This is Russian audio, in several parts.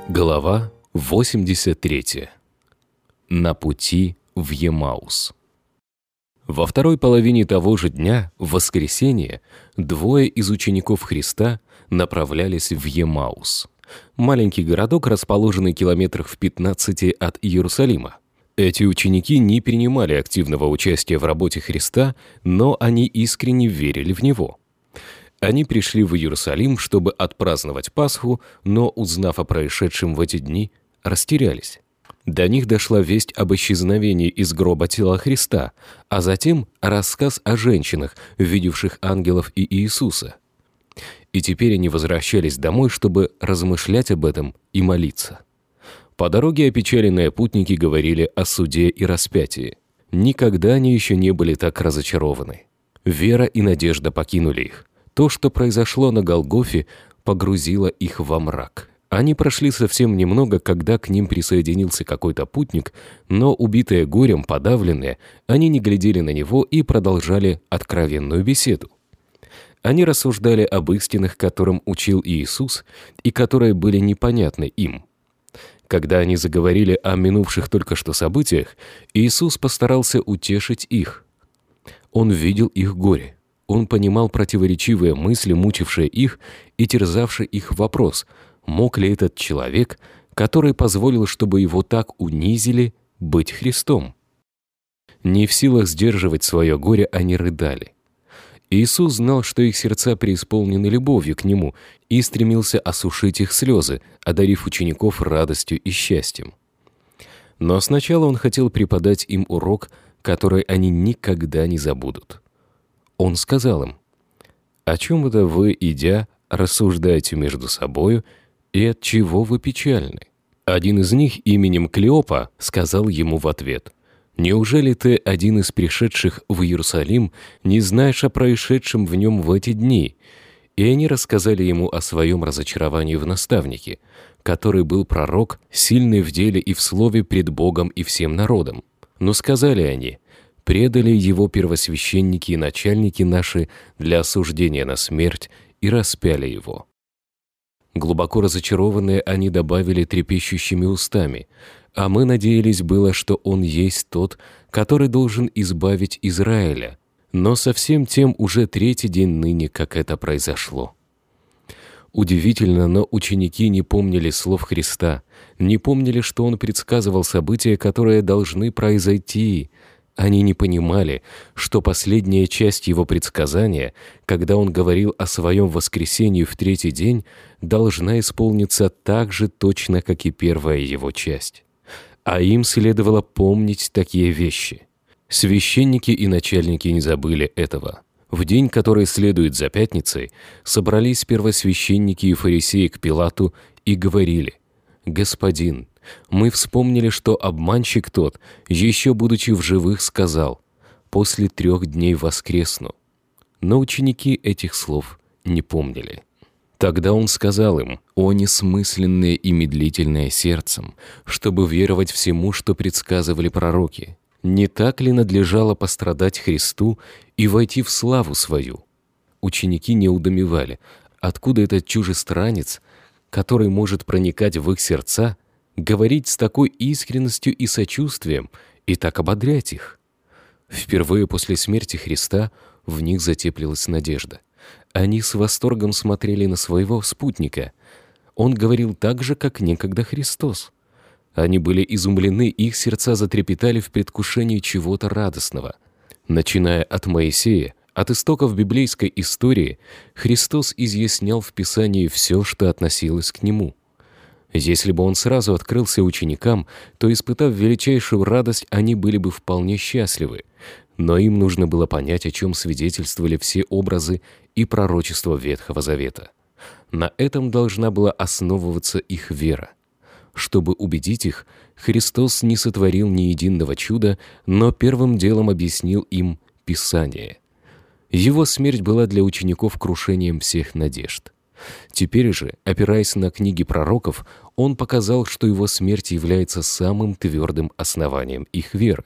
Глава 83. На пути в Емаус. Во второй половине того же дня, в воскресенье, двое из учеников Христа направлялись в Емаус, маленький городок, расположенный километрах в 15 от Иерусалима. Эти ученики не принимали активного участия в работе Христа, но они искренне верили в Него. Они пришли в Иерусалим, чтобы отпраздновать Пасху, но, узнав о происшедшем в эти дни, растерялись. До них дошла весть об исчезновении из гроба тела Христа, а затем рассказ о женщинах, видевших ангелов и Иисуса. И теперь они возвращались домой, чтобы размышлять об этом и молиться. По дороге опечаленные путники говорили о суде и распятии. Никогда они еще не были так разочарованы. Вера и надежда покинули их. То, что произошло на Голгофе, погрузило их во мрак. Они прошли совсем немного, когда к ним присоединился какой-то путник, но, убитые горем, подавленные, они не глядели на него и продолжали откровенную беседу. Они рассуждали об истинах, которым учил Иисус, и которые были непонятны им. Когда они заговорили о минувших только что событиях, Иисус постарался утешить их. Он видел их горе. Он понимал противоречивые мысли, мучившие их и терзавшие их вопрос, мог ли этот человек, который позволил, чтобы его так унизили, быть Христом. Не в силах сдерживать свое горе, они рыдали. Иисус знал, что их сердца преисполнены любовью к Нему, и стремился осушить их слезы, одарив учеников радостью и счастьем. Но сначала Он хотел преподать им урок, который они никогда не забудут. Он сказал им: «О чем это вы, идя, рассуждаете между собою, и от чего вы печальны?» Один из них именем Клеопа сказал ему в ответ: «Неужели ты, один из пришедших в Иерусалим, не знаешь о происшедшем в нем в эти дни?» И они рассказали ему о своем разочаровании в наставнике, который был пророк, сильный в деле и в слове пред Богом и всем народом. Но сказали они: «Предали его первосвященники и начальники наши для осуждения на смерть и распяли его». Глубоко разочарованные, они добавили трепещущими устами: «А мы надеялись было, что он есть тот, который должен избавить Израиля, но совсем тем уже третий день ныне, как это произошло». Удивительно, но ученики не помнили слов Христа, не помнили, что Он предсказывал события, которые должны произойти. Они не понимали, что последняя часть Его предсказания, когда Он говорил о Своем воскресении в третий день, должна исполниться так же точно, как и первая Его часть. А им следовало помнить такие вещи. Священники и начальники не забыли этого. В день, который следует за пятницей, собрались первосвященники и фарисеи к Пилату и говорили: «Господин, мы вспомнили, что обманщик тот, еще будучи в живых, сказал: после 3 дней воскресну». Но ученики этих слов не помнили. Тогда Он сказал им: «О несмысленное и медлительное сердцем, чтобы веровать всему, что предсказывали пророки. Не так ли надлежало пострадать Христу и войти в славу свою?» Ученики неудумевали, откуда этот чужестранец, который может проникать в их сердца, говорить с такой искренностью и сочувствием и так ободрять их. Впервые после смерти Христа в них затеплилась надежда. Они с восторгом смотрели на своего спутника. Он говорил так же, как некогда Христос. Они были изумлены, их сердца затрепетали в предвкушении чего-то радостного. Начиная от Моисея, от истоков библейской истории, Христос изъяснял в Писании все, что относилось к Нему. Если бы Он сразу открылся ученикам, то, испытав величайшую радость, они были бы вполне счастливы. Но им нужно было понять, о чем свидетельствовали все образы и пророчества Ветхого Завета. На этом должна была основываться их вера. Чтобы убедить их, Христос не сотворил ни единого чуда, но первым делом объяснил им Писание. Его смерть была для учеников крушением всех надежд. Теперь же, опираясь на книги пророков, Он показал, что Его смерть является самым твердым основанием их веры.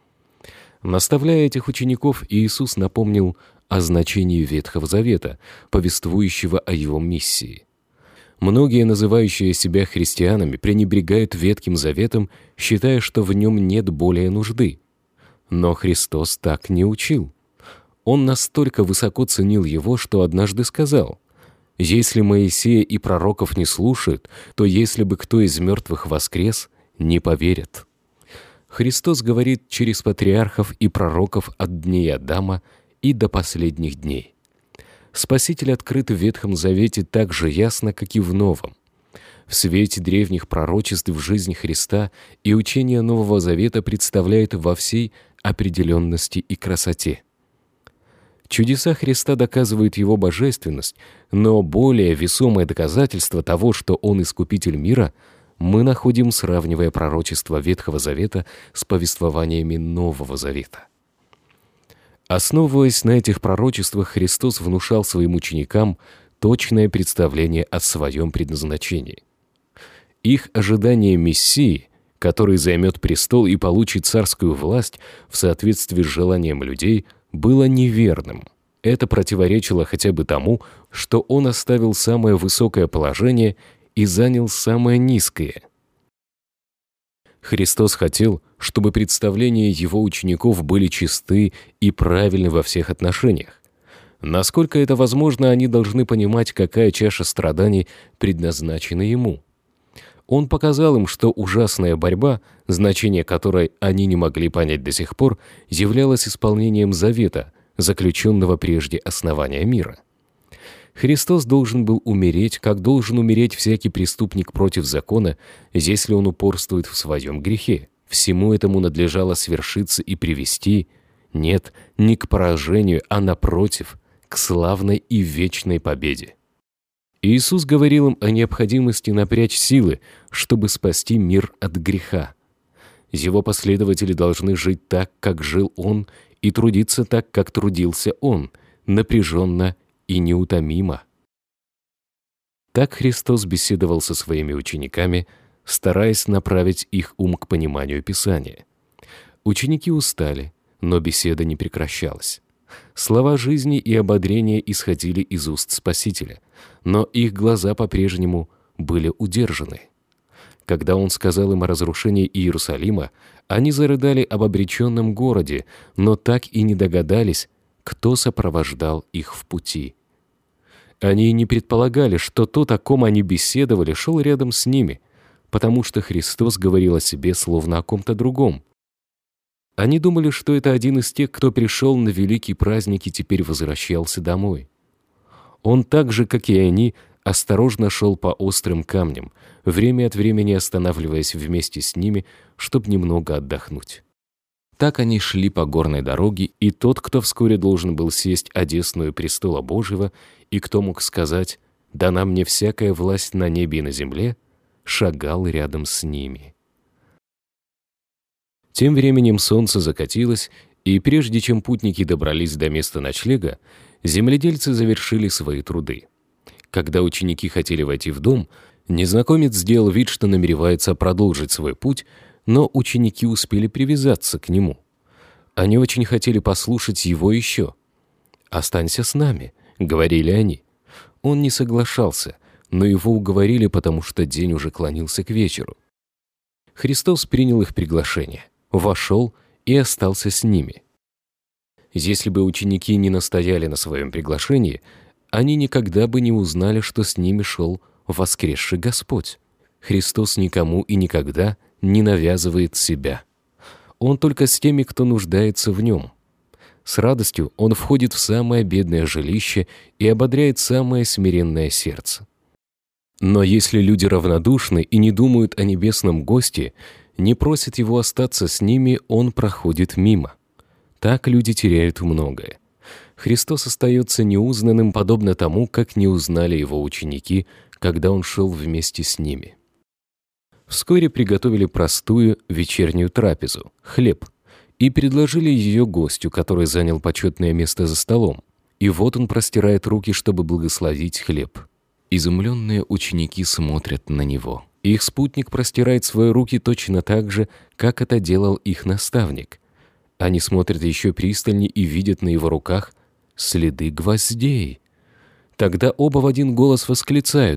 Наставляя этих учеников, Иисус напомнил о значении Ветхого Завета, повествующего о Его миссии. Многие, называющие себя христианами, пренебрегают Ветхим Заветом, считая, что в нем нет более нужды. Но Христос так не учил. Он настолько высоко ценил его, что однажды сказал: «Если Моисея и пророков не слушают, то если бы кто из мертвых воскрес, не поверят». Христос говорит через патриархов и пророков от дней Адама и до последних дней. Спаситель открыт в Ветхом Завете так же ясно, как и в Новом. В свете древних пророчеств в жизни Христа и учение Нового Завета представляет во всей определенности и красоте. Чудеса Христа доказывают Его божественность, но более весомое доказательство того, что Он Искупитель мира, мы находим, сравнивая пророчества Ветхого Завета с повествованиями Нового Завета. Основываясь на этих пророчествах, Христос внушал своим ученикам точное представление о своем предназначении. Их ожидание Мессии, который займет престол и получит царскую власть в соответствии с желанием людей, было неверным. Это противоречило хотя бы тому, что он оставил самое высокое положение и занял самое низкое. Христос хотел, чтобы представления его учеников были чисты и правильны во всех отношениях. Насколько это возможно, они должны понимать, какая чаша страданий предназначена ему. Он показал им, что ужасная борьба, значение которой они не могли понять до сих пор, являлась исполнением завета, заключенного прежде основания мира. Христос должен был умереть, как должен умереть всякий преступник против закона, если он упорствует в своем грехе. Всему этому надлежало свершиться и привести, нет, не к поражению, а напротив, к славной и вечной победе. Иисус говорил им о необходимости напрячь силы, чтобы спасти мир от греха. Его последователи должны жить так, как жил Он, и трудиться так, как трудился Он, напряженно и неутомимо. Так Христос беседовал со своими учениками, стараясь направить их ум к пониманию Писания. Ученики устали, но беседа не прекращалась. Слова жизни и ободрения исходили из уст Спасителя, но их глаза по-прежнему были удержаны. Когда Он сказал им о разрушении Иерусалима, они зарыдали об обреченном городе, но так и не догадались, кто сопровождал их в пути. Они не предполагали, что тот, о ком они беседовали, шел рядом с ними, потому что Христос говорил о себе словно о ком-то другом. Они думали, что это один из тех, кто пришел на великий праздник и теперь возвращался домой. Он так же, как и они, осторожно шел по острым камням, время от времени останавливаясь вместе с ними, чтобы немного отдохнуть. Так они шли по горной дороге, и тот, кто вскоре должен был сесть одесную престола Божьего, и кто мог сказать «дана мне всякая власть на небе и на земле», шагал рядом с ними. Тем временем солнце закатилось, и прежде чем путники добрались до места ночлега, земледельцы завершили свои труды. Когда ученики хотели войти в дом, незнакомец сделал вид, что намеревается продолжить свой путь, но ученики успели привязаться к нему. Они очень хотели послушать его еще. «Останься с нами», — говорили они. Он не соглашался, но его уговорили, потому что день уже клонился к вечеру. Христос принял их приглашение, вошел и остался с ними. Если бы ученики не настояли на своем приглашении, они никогда бы не узнали, что с ними шел воскресший Господь. Христос никому и никогда не навязывает себя. Он только с теми, кто нуждается в нем. С радостью он входит в самое бедное жилище и ободряет самое смиренное сердце. Но если люди равнодушны и не думают о небесном госте, не просят его остаться с ними, он проходит мимо. Так люди теряют многое. Христос остается неузнанным, подобно тому, как не узнали его ученики, когда он шел вместе с ними. Вскоре приготовили простую вечернюю трапезу — хлеб, и предложили ее гостю, который занял почетное место за столом. И вот он простирает руки, чтобы благословить хлеб. Изумленные ученики смотрят на него. Их спутник простирает свои руки точно так же, как это делал их наставник. Они смотрят еще пристальнее и видят на его руках следы гвоздей. Тогда оба в один голос восклицают: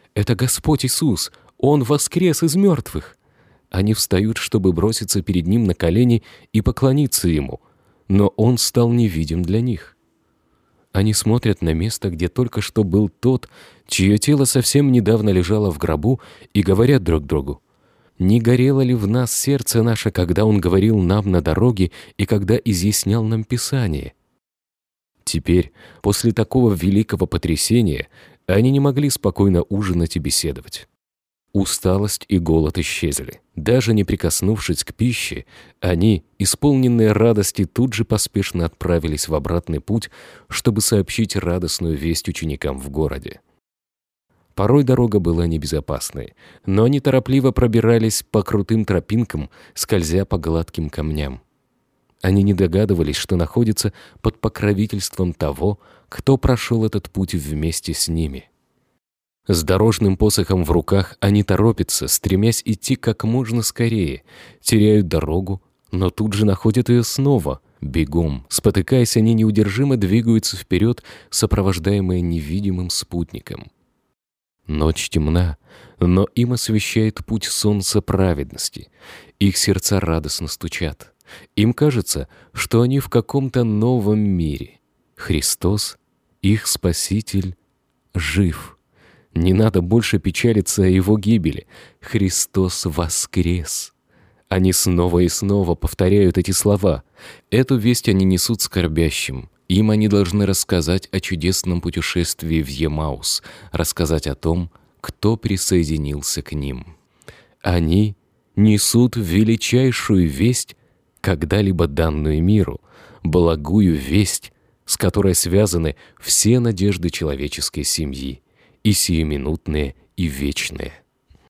Это Господь Иисус! Он воскрес из мертвых!» Они встают, чтобы броситься перед Ним на колени и поклониться Ему, но Он стал невидим для них. Они смотрят на место, где только что был тот, чье тело совсем недавно лежало в гробу, и говорят друг другу: «Не горело ли в нас сердце наше, когда Он говорил нам на дороге и когда изъяснял нам Писание?» Теперь, после такого великого потрясения, они не могли спокойно ужинать и беседовать. Усталость и голод исчезли. Даже не прикоснувшись к пище, они, исполненные радости, тут же поспешно отправились в обратный путь, чтобы сообщить радостную весть ученикам в городе. Порой дорога была небезопасной, но они торопливо пробирались по крутым тропинкам, скользя по гладким камням. Они не догадывались, что находятся под покровительством того, кто прошел этот путь вместе с ними. С дорожным посохом в руках они торопятся, стремясь идти как можно скорее, теряют дорогу, но тут же находят ее снова. Бегом, спотыкаясь, они неудержимо двигаются вперед, сопровождаемые невидимым спутником. Ночь темна, но им освещает путь солнце праведности. Их сердца радостно стучат. Им кажется, что они в каком-то новом мире. Христос, их Спаситель, жив. Не надо больше печалиться о Его гибели. Христос воскрес. Они снова и снова повторяют эти слова. Эту весть они несут скорбящим. Им они должны рассказать о чудесном путешествии в Емаус, рассказать о том, кто присоединился к ним. Они несут величайшую весть, когда-либо данную миру, благую весть, с которой связаны все надежды человеческой семьи, и сиюминутные, и вечные.